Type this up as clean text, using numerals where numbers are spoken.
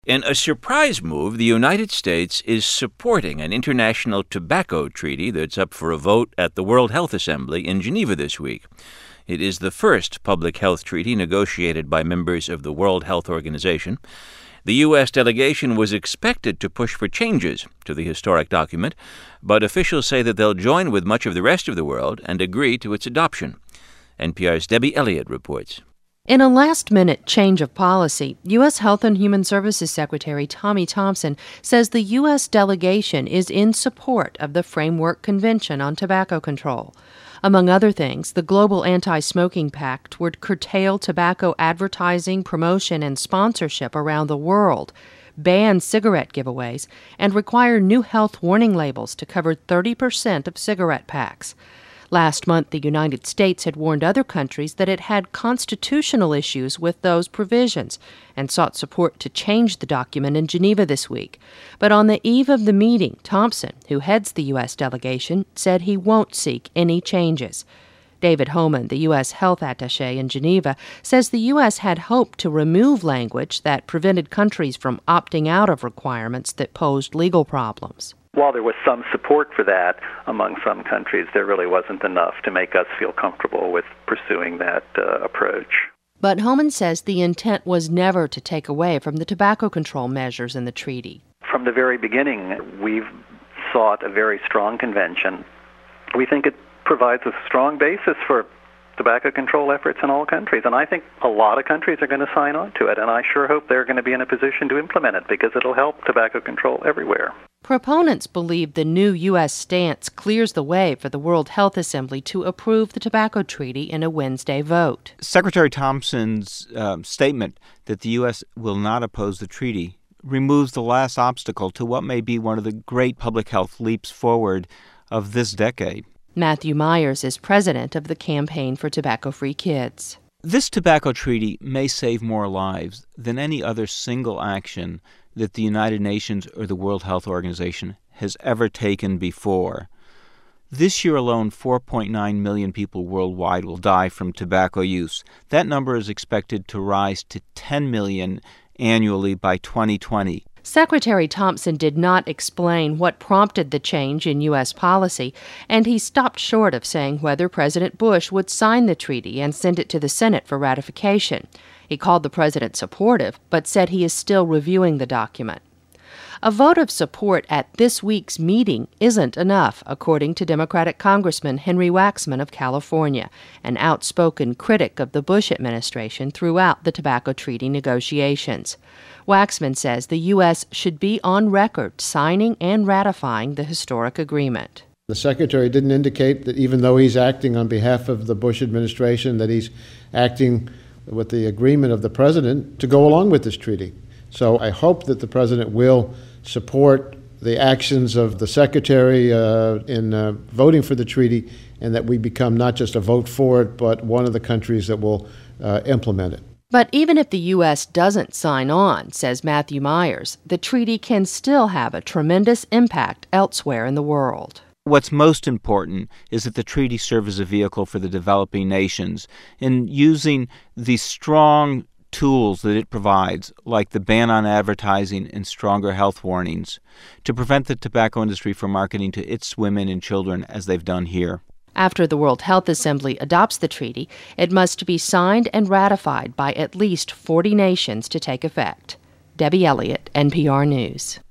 In a surprise move, the United States is supporting an international tobacco treaty that's up for a vote at the World Health Assembly in Geneva this week. It is the first public health treaty negotiated by members of the World Health Organization. The U.S. delegation was expected to push for changes to the historic document, but officials say that they'll join with much of the rest of the world and agree to its adoption. NPR's Debbie Elliott reports. In a last-minute change of policy, U.S. Health and Human Services Secretary Tommy Thompson says the U.S. delegation is in support of the Framework Convention on Tobacco Control. Among other things, the Global Anti-Smoking Pact would curtail tobacco advertising, promotion, and sponsorship around the world, ban cigarette giveaways, and require new health warning labels to cover 30% of cigarette packs. Last month, the United States had warned other countries that it had constitutional issues with those provisions and sought support to change the document in Geneva this week. But on the eve of the meeting, Thompson, who heads the U.S. delegation, said he won't seek any changes. David Homan, the U.S. health attaché in Geneva, says the U.S. had hoped to remove language that prevented countries from opting out of requirements that posed legal problems. While there was some support for that among some countries, there really wasn't enough to make us feel comfortable with pursuing that approach. But Homan says the intent was never to take away from the tobacco control measures in the treaty. From the very beginning, we've sought a very strong convention. We think it provides a strong basis for tobacco control efforts in all countries, and I think a lot of countries are going to sign on to it, and I sure hope they're going to be in a position to implement it because it'll help tobacco control everywhere. Proponents believe the new U.S. stance clears the way for the World Health Assembly to approve the tobacco treaty in a Wednesday vote. Secretary Thompson's statement that the U.S. will not oppose the treaty removes the last obstacle to what may be one of the great public health leaps forward of this decade. Matthew Myers is president of the Campaign for Tobacco-Free Kids. This tobacco treaty may save more lives than any other single action that the United Nations or the World Health Organization has ever taken before. This year alone, 4.9 million people worldwide will die from tobacco use. That number is expected to rise to 10 million annually by 2020. Secretary Thompson did not explain what prompted the change in U.S. policy, and he stopped short of saying whether President Bush would sign the treaty and send it to the Senate for ratification. He called the president supportive, but said he is still reviewing the document. A vote of support at this week's meeting isn't enough, according to Democratic Congressman Henry Waxman of California, an outspoken critic of the Bush administration throughout the tobacco treaty negotiations. Waxman says the U.S. should be on record signing and ratifying the historic agreement. The Secretary didn't indicate that even though he's acting on behalf of the Bush administration, that he's acting with the agreement of the President to go along with this treaty. So I hope that the President will support the actions of the Secretary in voting for the treaty, and that we become not just a vote for it, but one of the countries that will implement it. But even if the U.S. doesn't sign on, says Matthew Myers, the treaty can still have a tremendous impact elsewhere in the world. What's most important is that the treaty serve as a vehicle for the developing nations in using the strong tools that it provides, like the ban on advertising and stronger health warnings, to prevent the tobacco industry from marketing to its women and children as they've done here. After the World Health Assembly adopts the treaty, it must be signed and ratified by at least 40 nations to take effect. Debbie Elliott, NPR News.